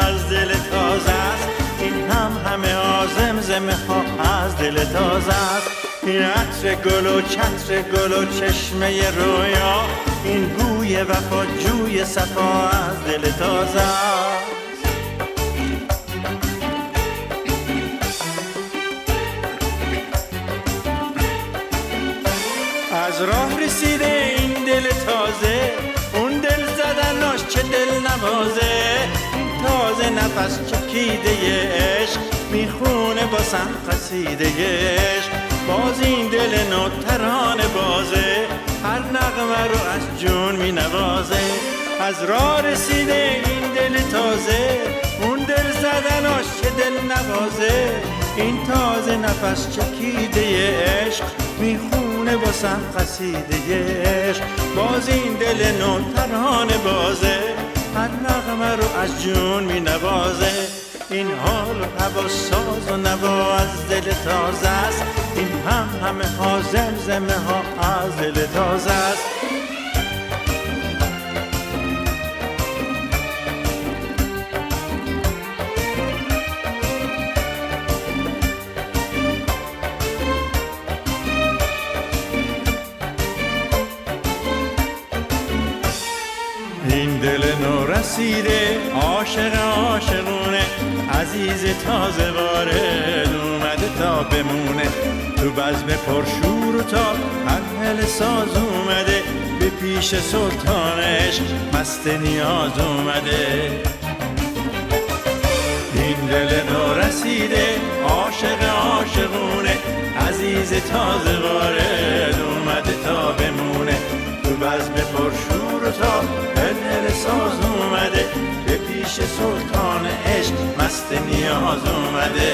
از دل تازه است. این همه ها زمزمه ها از دل تازه است. این عطر گل و چتر گل و چشمه رویا، این بوی وفا جوی صفا از دل تازه است. از راه رسیده این دل تازه، اون دل زدناش چه دل نوازه. این تازه نفس چکیده عشق، میخونه باسم قصیده عشق. باز این دل نو ترانه بازه، هر نغمه رو از جون مینوازه. از راه رسیده این دل تازه، اون دل زدناش چه دل نوازه. این تازه نفس چکیده عشق، میخونه باسم قصیده عشق. باز این دل نو ترانه بازه، هر نغمه رو از جون مینوازه. این حال و هوا ساز و نوا از دل تازه است. این همه ها زمزمه ها از دل تازه است. این دل نو رسیده عاشق عاشقونه، عزیز تازه وارد اومده تا بمونه. تو بزم پرشور و تاب هل ساز اومده، به پیش سلطان عشق مست نیاز اومده. این دل نو رسیده عاشق عاشقونه، عزیز تازه وارد اومده تا بمونه. تو بزم پرشور و تاب هل ساز اومده، به پیش سلطان عشق مست نیاز اومده.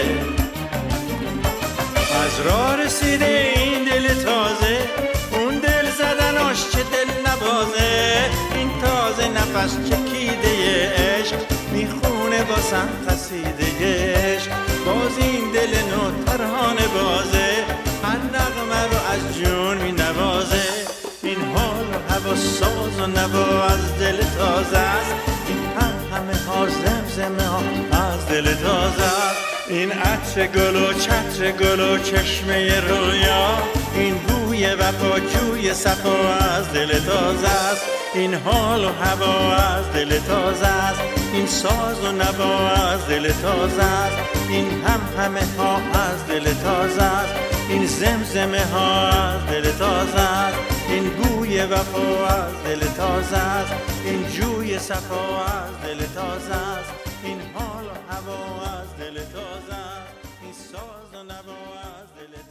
از راه رسیده این دل تازه، اون دل زدناش چه دل نوازه. این تازه نفس چکیده عشق، میخونه باسم قصیده عشق. باز این دل نو ترانه بازه، هر نغمه رو از جون مینوازه. این حال و هوا ساز و نوا از دل تازه است. این همه ها زمزمه ها از دل تازه است. این عطر گل و چتر گل و چشمه رویا، این بوی وفا جوی صفا از دل تازه است. این حال و هوا از دل تازه است. این ساز و نوا از دل تازه است. این همه ها از دل تازه است. این زمزمه ها از دل تازه است. این بوی وفا از دل تازه است. این جوی صفا از دل تازه است. این حال و هوا از دل تازه است. این ساز و نوا از دل